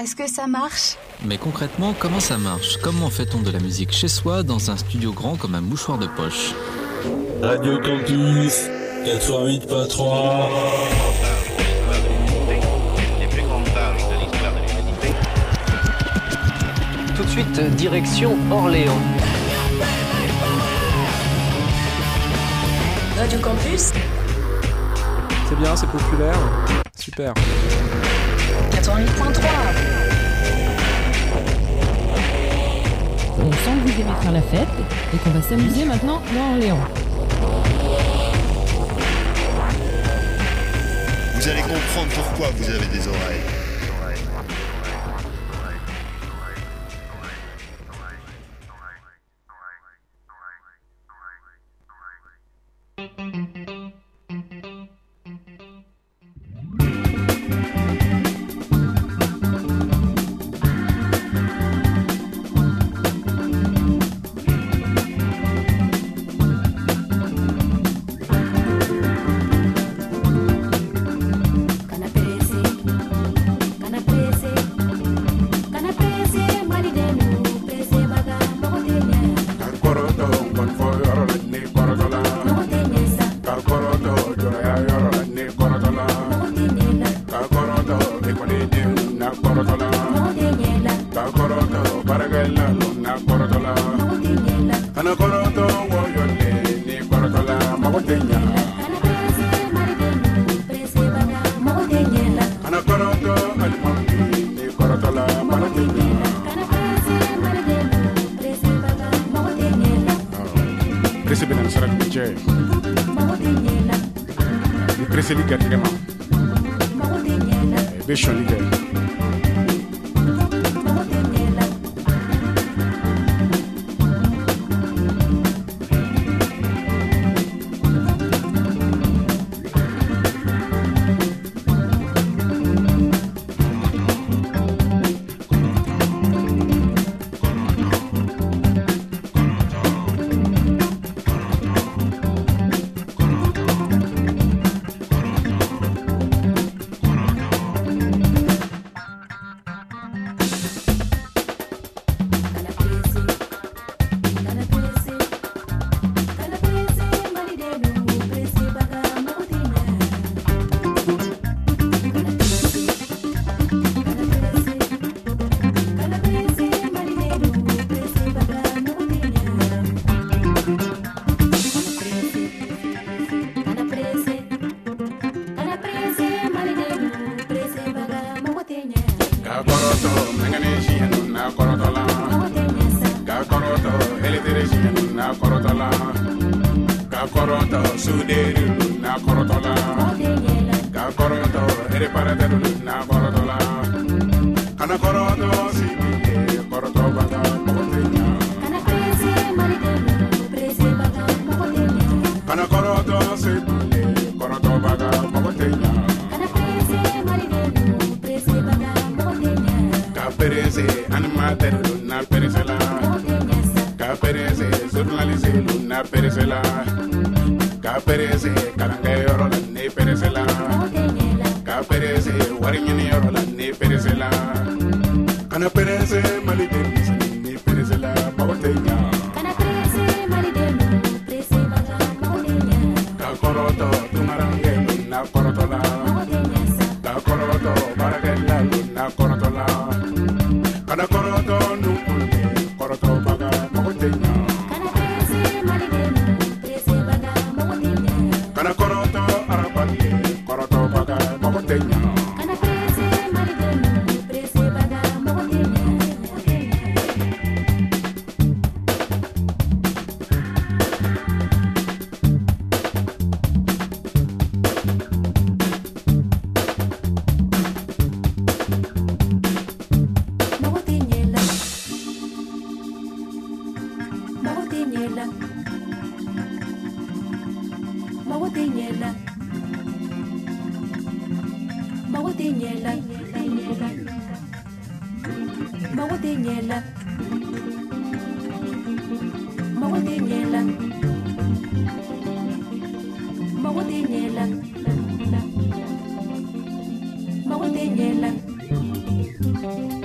est-ce que ça marche? Mais concrètement, comment ça marche? Comment fait-on de la musique chez soi dans un studio grand comme un mouchoir de poche? Radio Campus 88.3. Les plus grandes pages de l'histoire de l'humanité. Tout de suite, direction Orléans. Radio Campus C'est bien, c'est populaire. Super. 88.3. On sent que vous aimez faire la fête et qu'on va s'amuser maintenant dans Orléans. Vous allez comprendre pourquoi vous avez des oreilles. Mago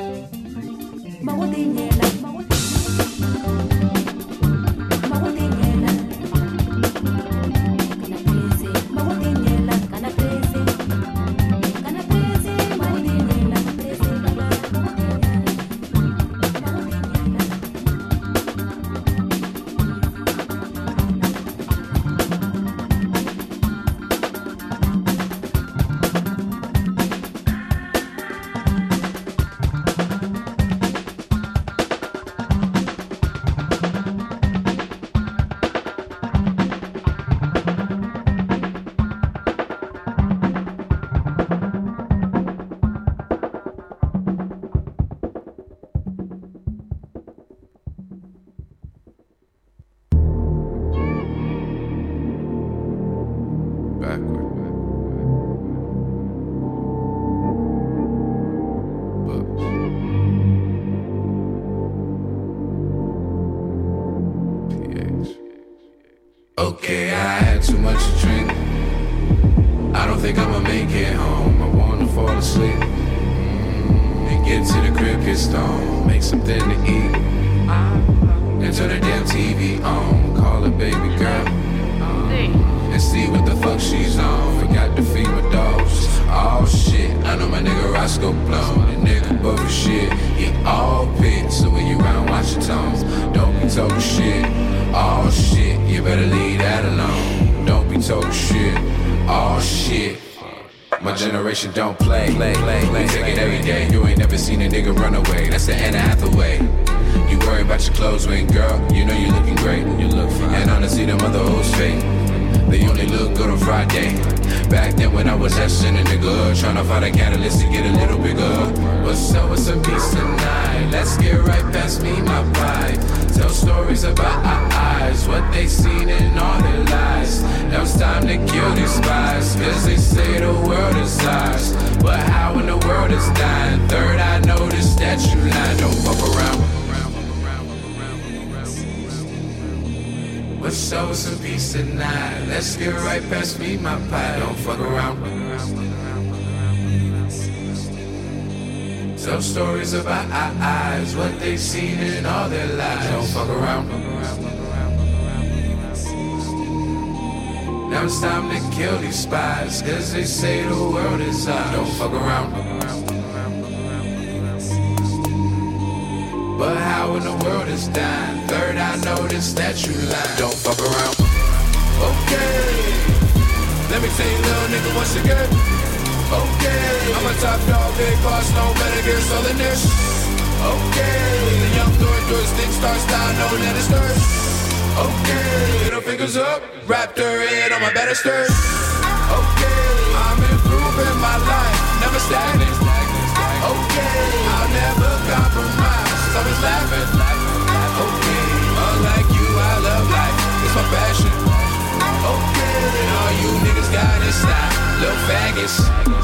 Okay, I had too much to drink. I don't think I'ma make it home. I wanna fall asleep and get to the crib, get stoned, make something to eat, and turn the damn TV on. Call her baby girl and see what the fuck she's on. Forgot to feed my dogs. Oh shit, I know my nigga Roscoe blown. The nigga buff as shit, he all pit. So when you round, watch your tones. Don't be talking shit. Oh shit, you better leave that alone. Don't be talking shit. Oh shit. My generation don't play. We take it every day. You ain't never seen a nigga run away. That's the Anna Hathaway. You worry about your clothes when, girl, you know you looking great. You look fine. And honestly, them other hoes fake. They only look good on Friday. Back then when I was asking a nigga, tryna find a catalyst to get a little bigger. What's up with some peace tonight? Let's get right past me, my vibe. Tell stories about our eyes, what they seen in all their lies. Now it's time to kill these spies, cause they say the world is ours. But how in the world is dying? Third, I noticed that you lying. Don't fuck around. What's up with some peace tonight? Let's get right past me, my pie. Don't fuck around. Tell stories about our eyes, what they seen in all their lives. Don't fuck around. Now it's time to kill these spies, cause they say the world is ours. Don't fuck around. But how in the world is dying? Third, I noticed that you lying. Don't fuck around. Okay, let me tell you, little nigga, once again. Okay, I'm a top dog, big boss, no better get selling this. Okay, the young doors, things start style, no let it stir. Okay, little fingers up, raptor head on my better skirt. Okay, I'm improving my life, never stagnant. Okay, I'll never compromise, always laughing. Okay, unlike you, I love life, it's my passion. Okay, all you niggas got is style, little faggots.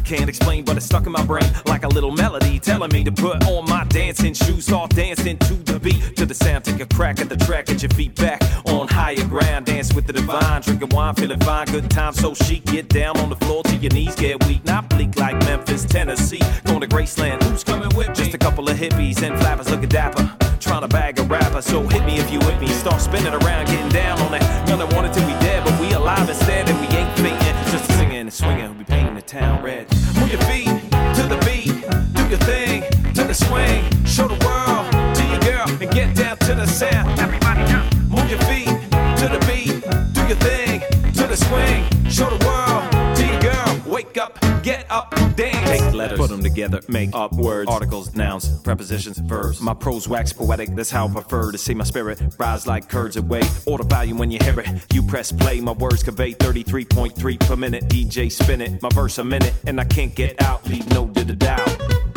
can't explain, but it's stuck in my brain like a little melody telling me to put on my dancing shoes, start dancing to the beat, to the sound. Take a crack at the track, get your feet back on higher ground. Dance with the divine, drinking wine, feeling fine, good time so chic. Get down on the floor till your knees get weak. Not bleak like Memphis, Tennessee. Going to Graceland, who's coming with me? Just a couple of hippies and flappers looking dapper, trying to bag a rapper. So hit me if you with me. Start spinning around, getting down on that. None wanted to be dead, but we alive instead, and we ain't fainting. Just singing and swinging, we painting the town red. Move your feet to the beat, do your thing to the swing. Show the world to your girl and get down to the sound. Everybody jump. Move your feet to the beat, do your thing to the swing. Show the world to your girl. Wake up, get up, dance. Take letters, put them together, make up words, articles, nouns, prepositions, verbs. My prose wax poetic, that's how I prefer to see my spirit rise like curds away. Order value when you hear it. You press play, my words convey 33.3 per minute. DJ spin it, my verse a minute, and I can't get out. Leave no to the doubt.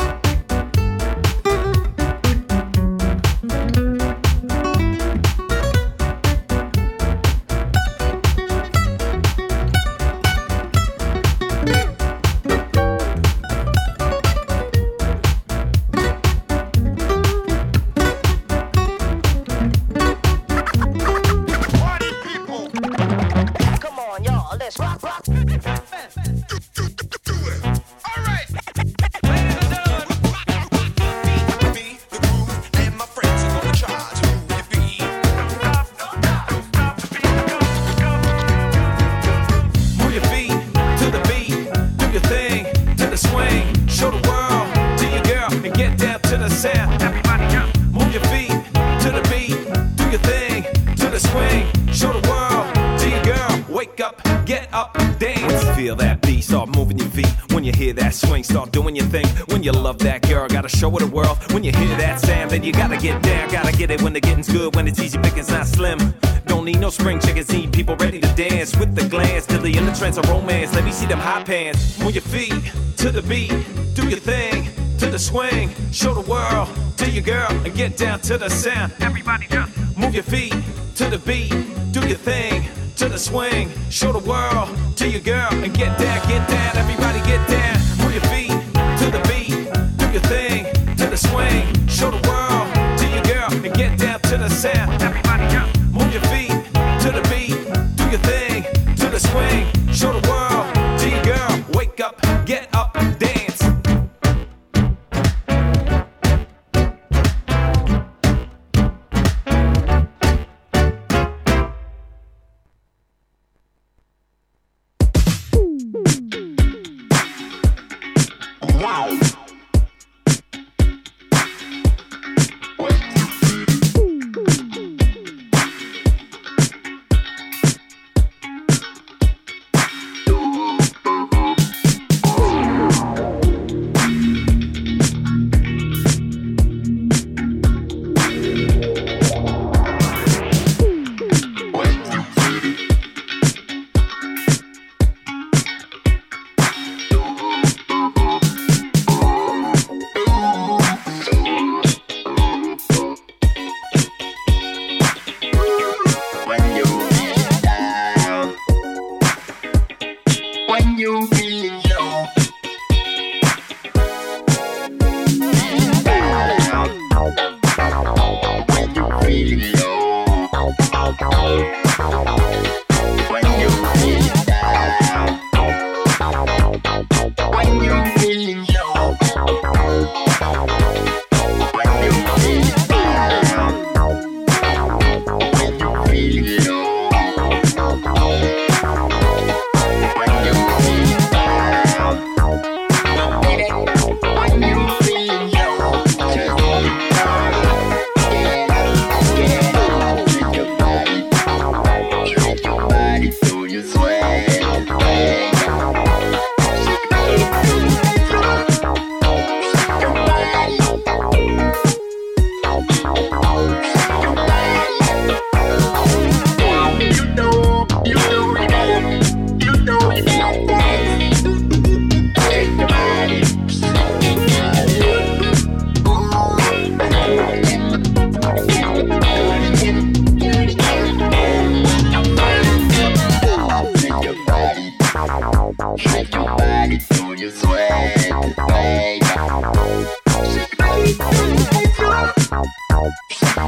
Start doing your thing. When you love that girl, gotta show her the world. When you hear that sound, then you gotta get down. Gotta get it when the getting's good. When it's easy, picking's not slim. Don't need no spring chickens, need people ready to dance. With the glance, till the in the trance of romance. Let me see them high pants. Move your feet to the beat, do your thing to the swing. Show the world to your girl and get down to the sound. Everybody just move your feet to the beat, do your thing to the swing. Show the world to your girl and get down, everybody get down. Move your feet to the beat, do your thing to the swing. Show the world to your girl and get down to the sound. Everybody jump. Move your feet to the beat, do your thing to the swing. Show the world to your girl. Wake up, get up, dance.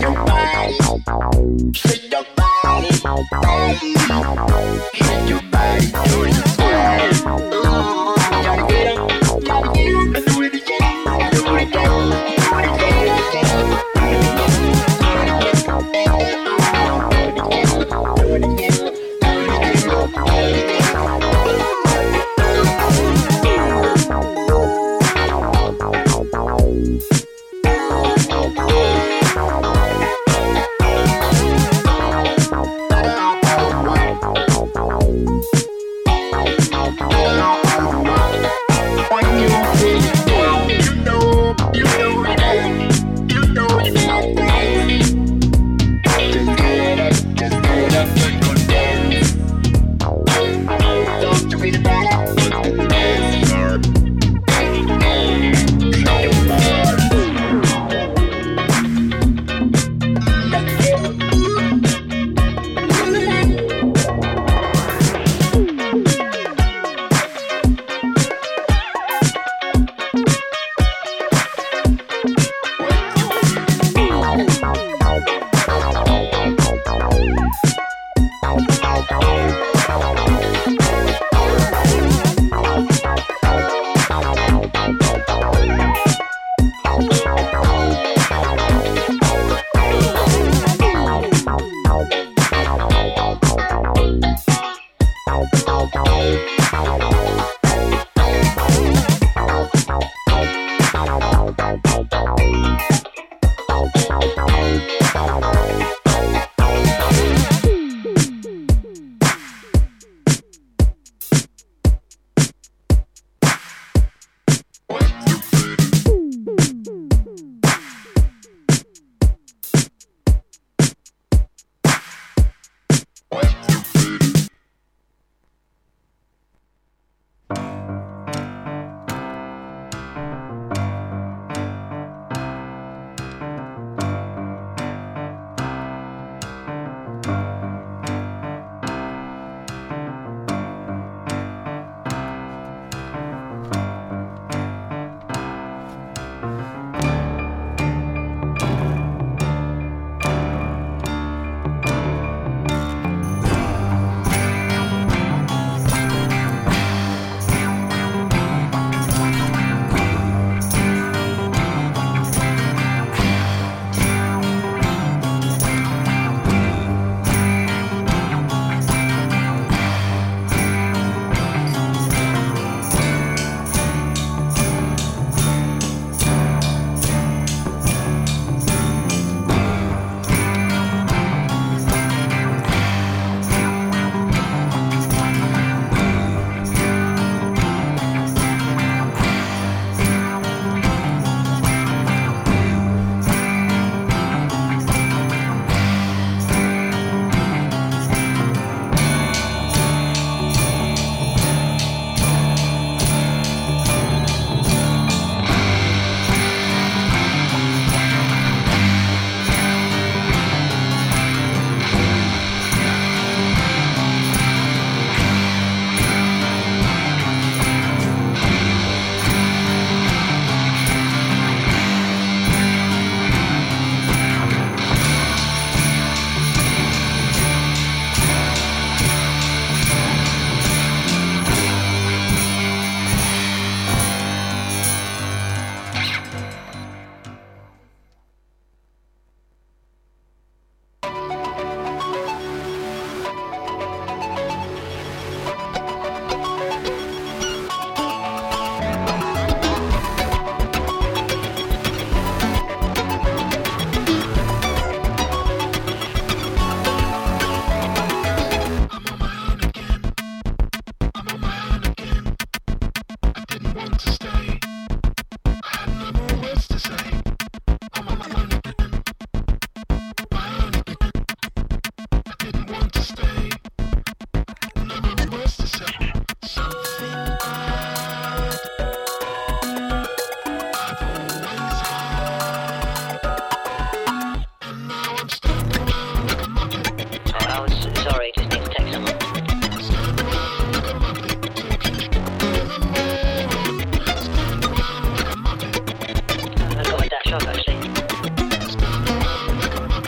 shop, actually.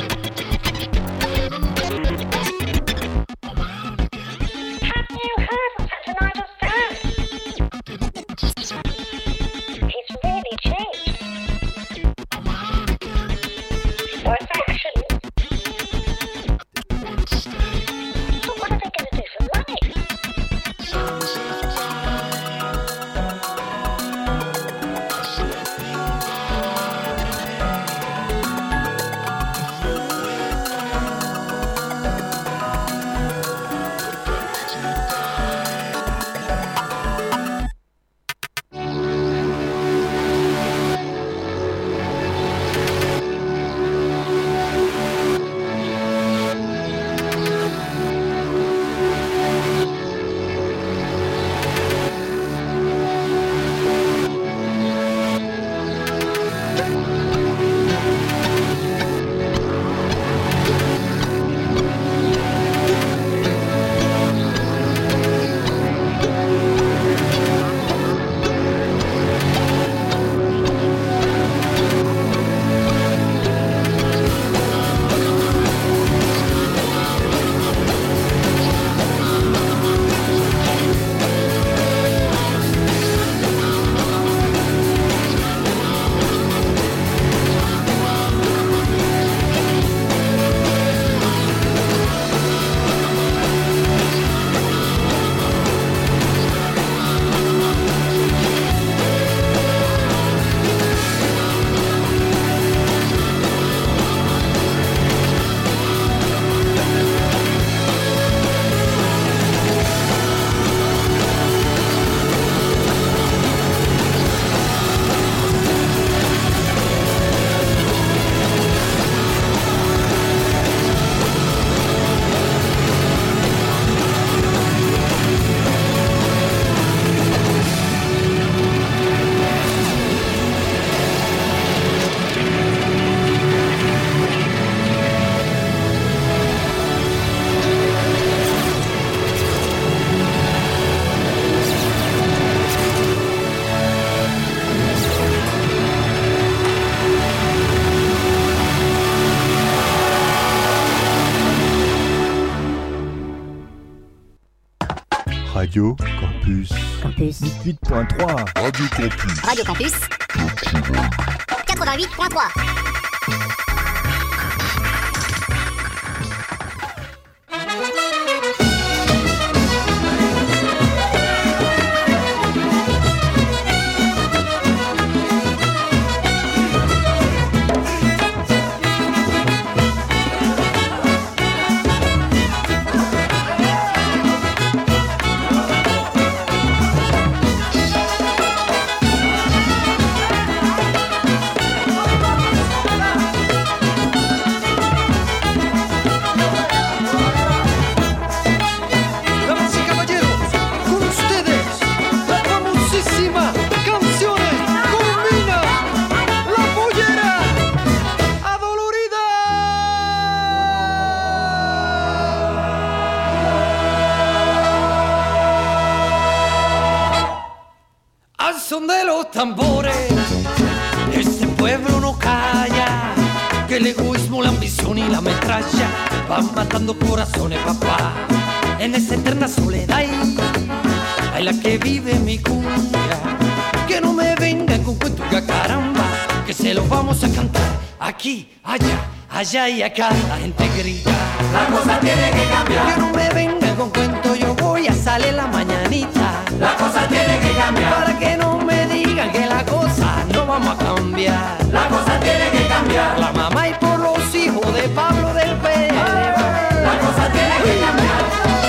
Radio Campus. Campus 88.3. Radio Campus. Radio Campus 88.3. Son de los tambores, este pueblo no calla, que el egoísmo, la ambición y la metralla van matando corazones, papá. En esa eterna soledad hay la que vive mi cumbia, que no me vengan con cuentos, ya caramba, que se los vamos a cantar aquí, allá y acá. La gente grita, la cosa tiene que cambiar. Que no me vengan con cuentos, yo voy a salir la mañanita. La cosa tiene que cambiar. Para que no me digan que la cosa no vamos a cambiar. La cosa tiene que cambiar. La mamá y por los hijos de Pablo del P. La cosa tiene que cambiar.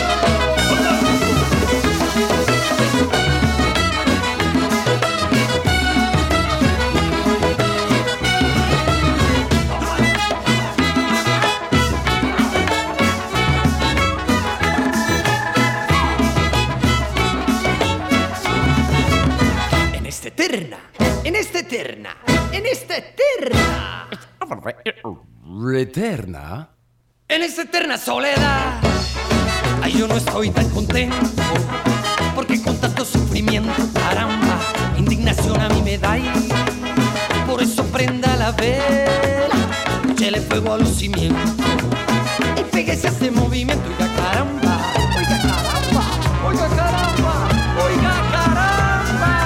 En esta eterna soledad, ay, yo no estoy tan contento, porque con tanto sufrimiento, caramba, indignación a mí me da. Por eso prenda la vela, échele fuego a los cimientos y péguese a este movimiento. Oiga caramba, oiga caramba, oiga caramba, oiga caramba,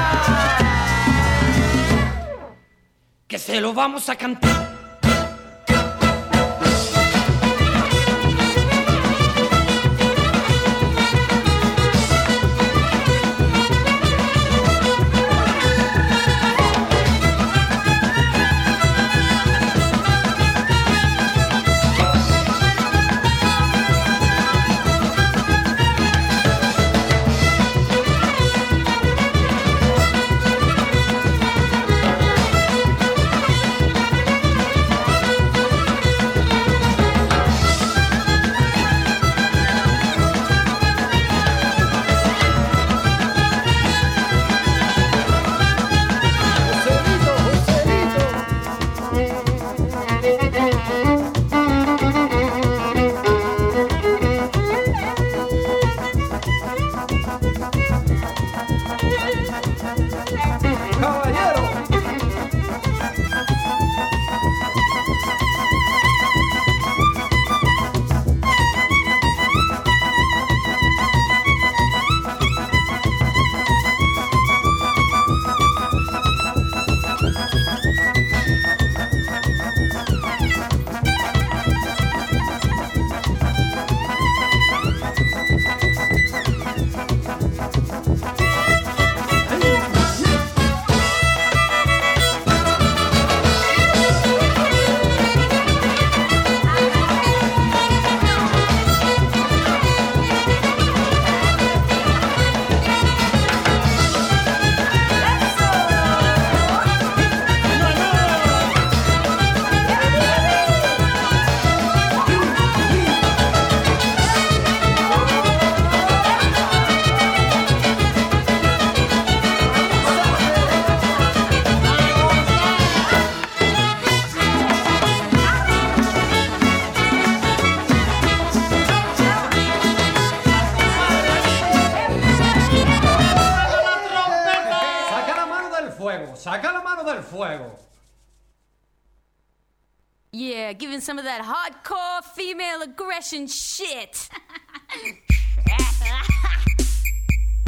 que se lo vamos a cantar. Saca la mano del fuego. Yeah, giving some of that hardcore female aggression shit.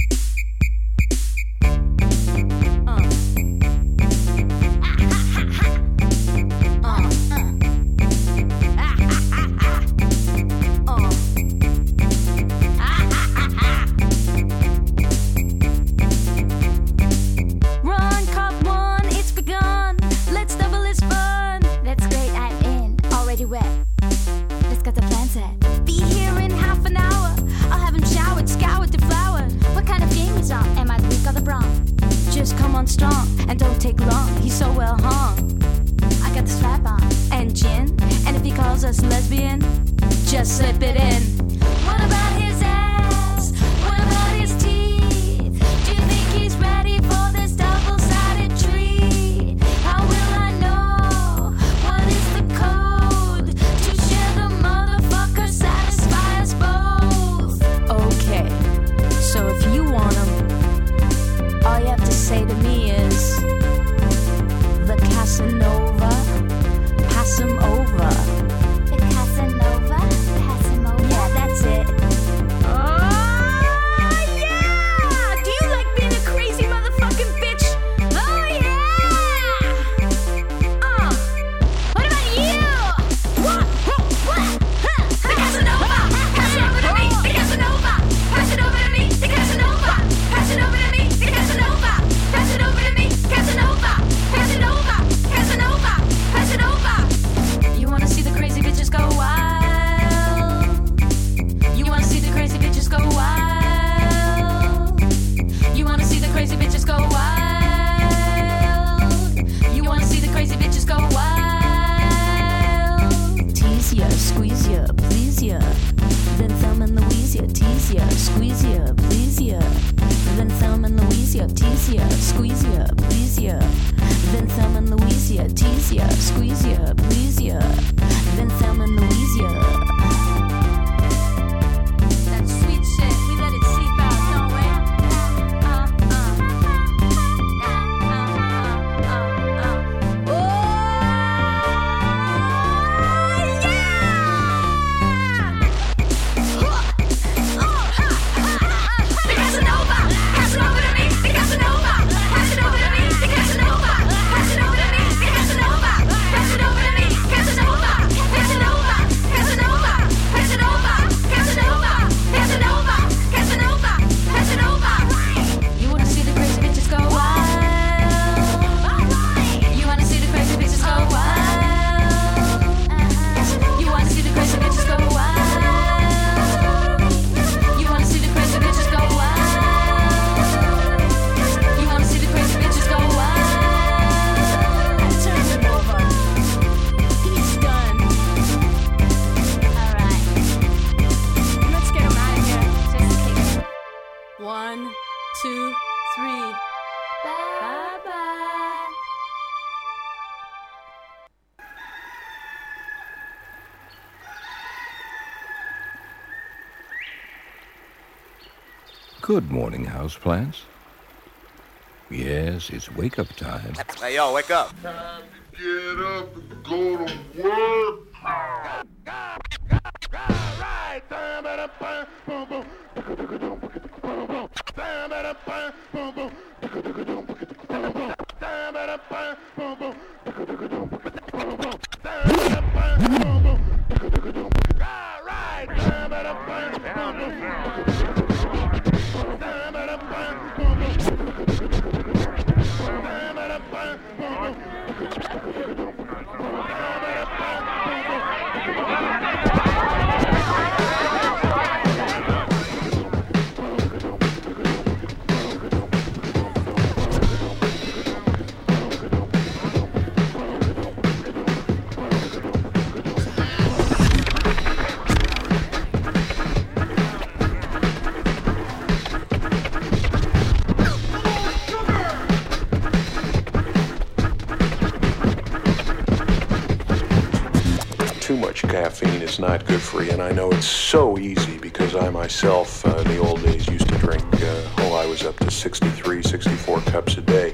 ya, tease ya, squeeze ya, please ya. Then Thelma and Louise ya, tease ya, squeeze ya, please ya. Then Thelma and Louise ya. That sweet shit, we let it seep out, don't we? One, two, three. Bye-bye. Good morning, houseplants. Yes, it's wake-up time. Hey, yo, wake up. Time to get up and go to work. Right. Too much caffeine is not good for you, and I know it's so easy because I myself, in the old days, used to drink, I was up to 63, 64 cups a day.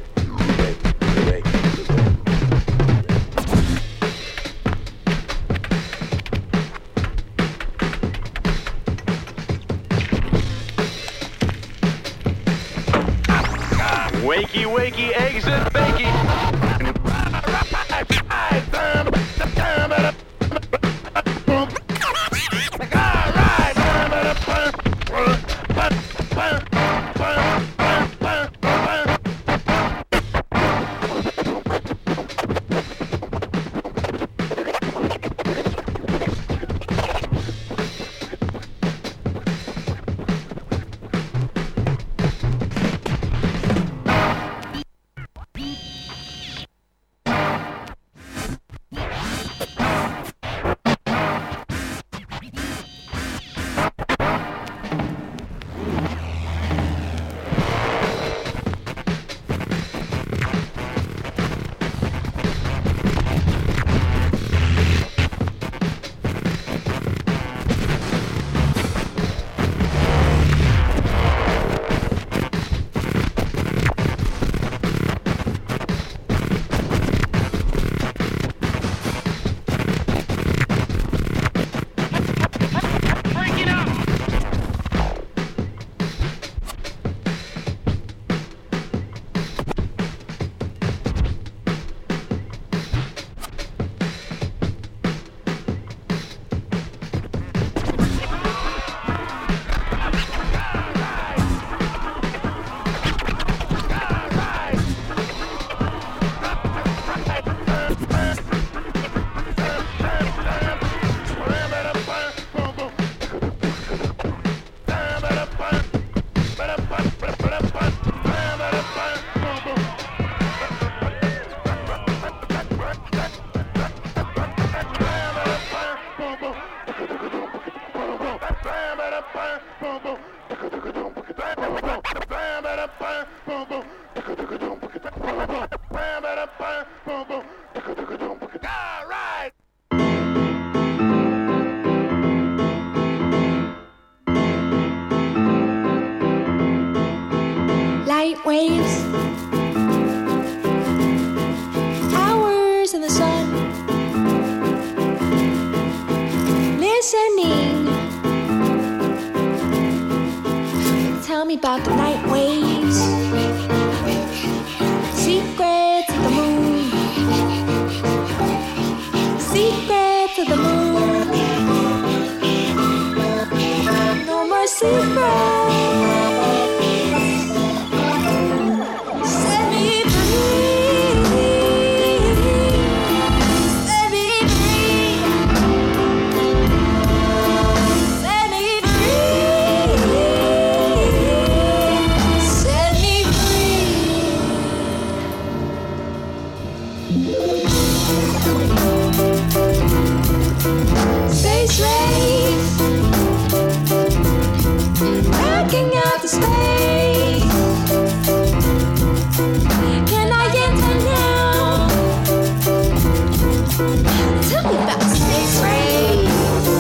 Wakey, wakey, eggs and bacon. Light waves, hours in the sun, listening. Tell me about the night waves, secrets of the moon, secrets of the moon. No more secrets. Space race, backing out the space. Can I enter now? Tell me about the space race.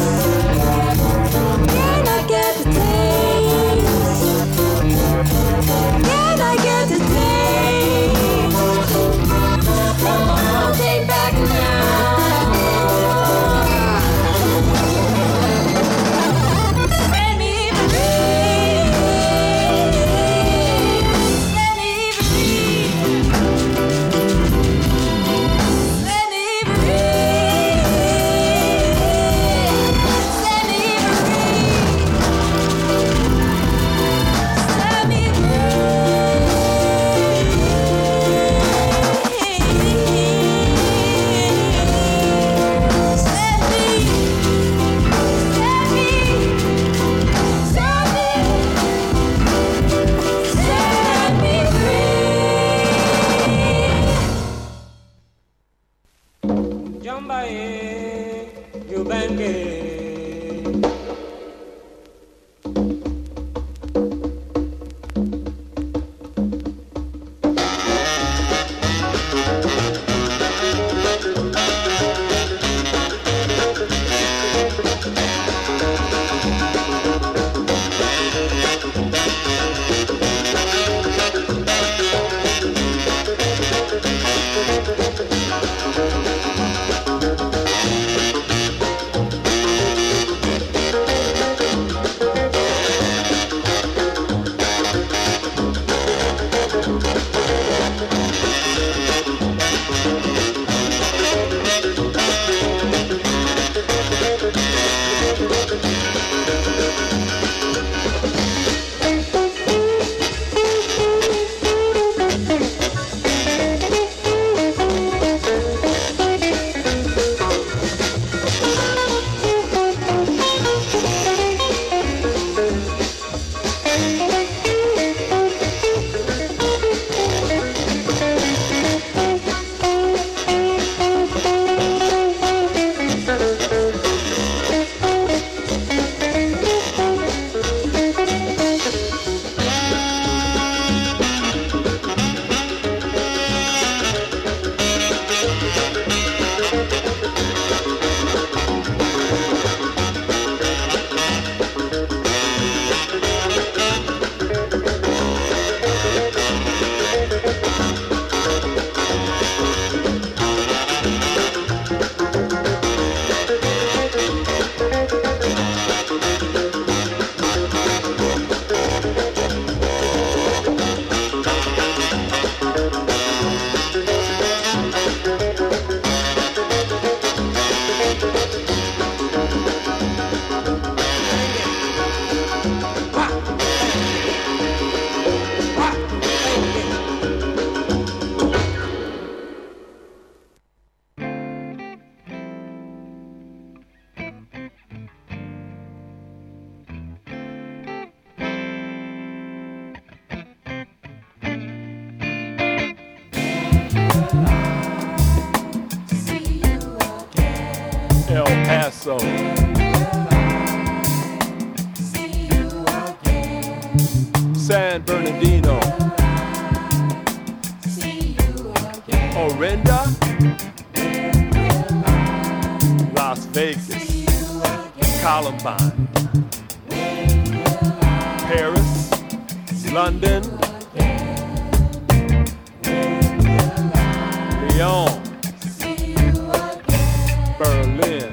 Can I get the taste? Can I get the taste? I'll take back now. El Paso. San Bernardino. Orinda, Las Vegas, Columbine, Paris, London, Lyon, Berlin.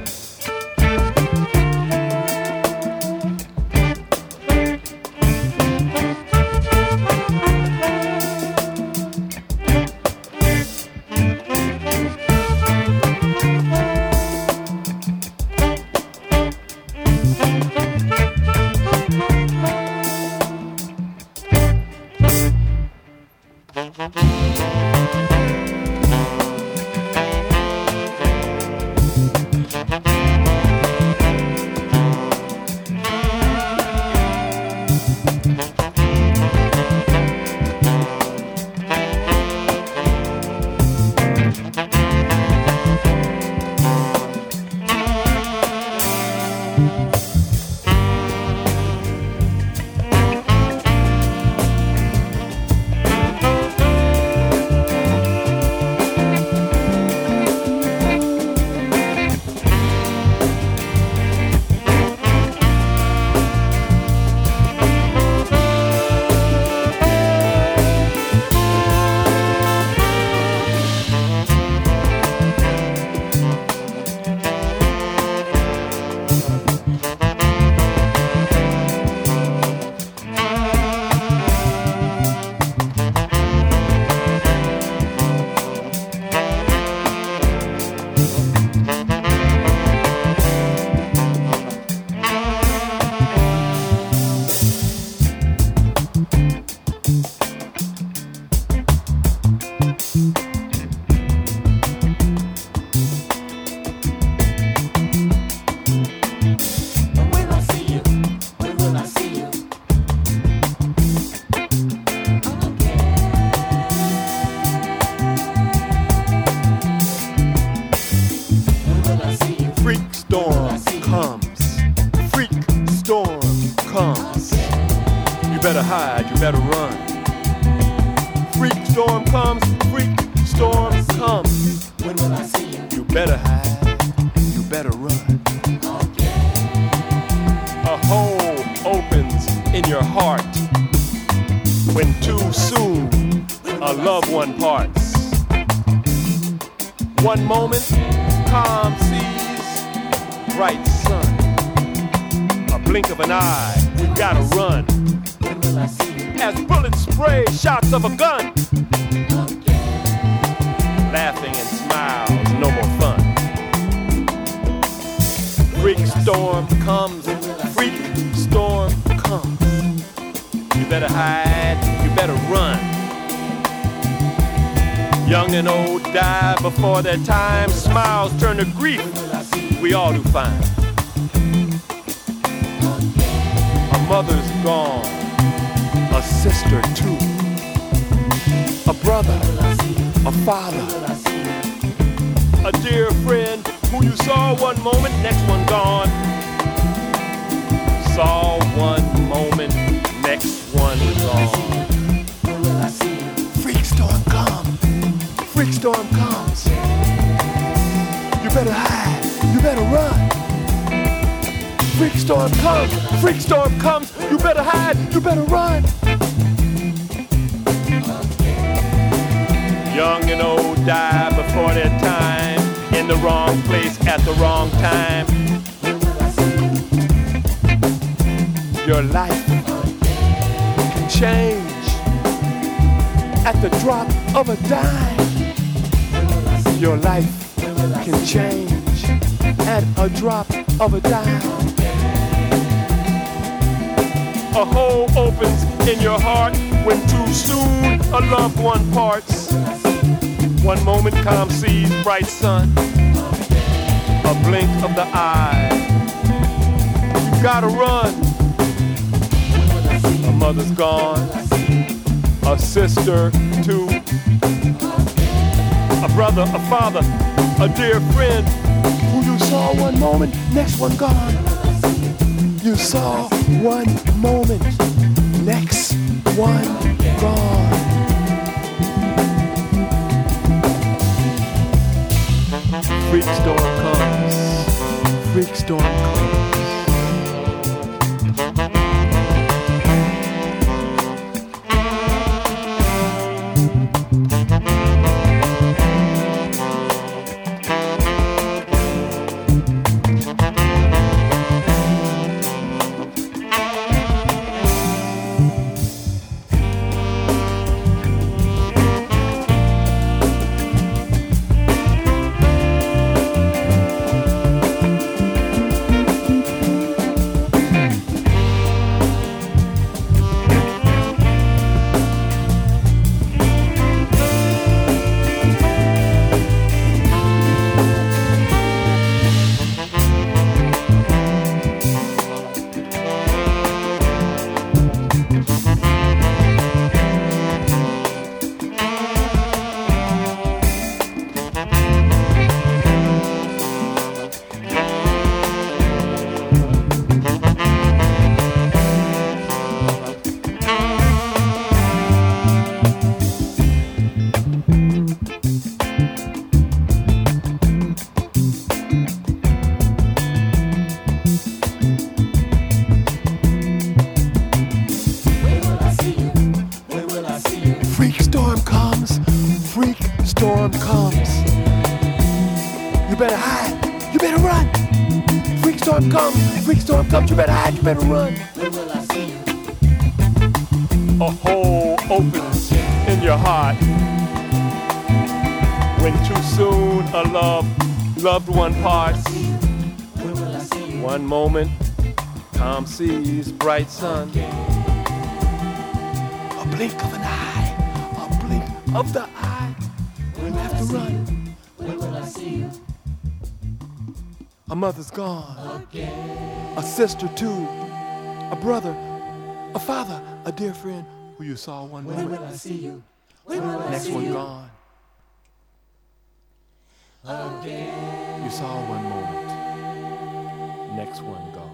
Of a gun. Laughing and smiles, no more fun. Freak storm comes, freak storm comes. You better hide, you better run. Young and old die before their time. Smiles turn to grief, we all do fine. A mother's gone, a sister too. A brother, a father, a dear friend who you saw one moment, next one gone. Saw one moment, next one gone. Freak storm comes, freak storm comes. You better hide, you better run. Freak storm comes, you better hide, you better run. Young and old die before their time, in the wrong place at the wrong time. Your life can change at the drop of a dime. Your life can change at a drop of a dime. A hole opens in your heart when too soon a loved one parts. One moment calm seas, bright sun, a blink of the eye. You gotta run. A mother's gone, a sister too, a brother, a father, a dear friend who you saw one moment, next one gone. You saw one moment, next one gone. freak storm comes. Freak storm comes. You better hide, you better run. When will I see you? A hole opens in your heart when too soon a loved one parts. When will I see you? One moment, Tom sees bright sun. A blink of an eye, a blink of the eye. When you have to run. When will I see you? A mother's gone. A sister too, a brother, a father, a dear friend who you saw one moment. When will I see you? Next one gone. Again. You saw one moment. Next one gone.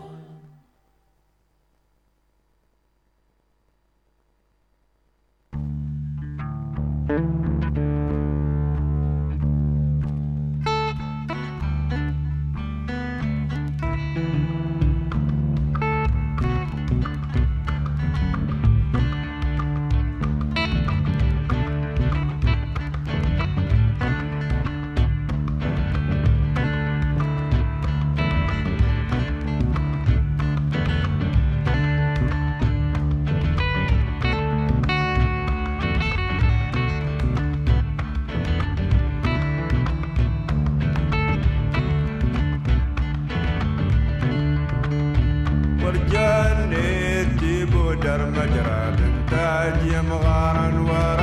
Dharma Jaradin Tajam Garan War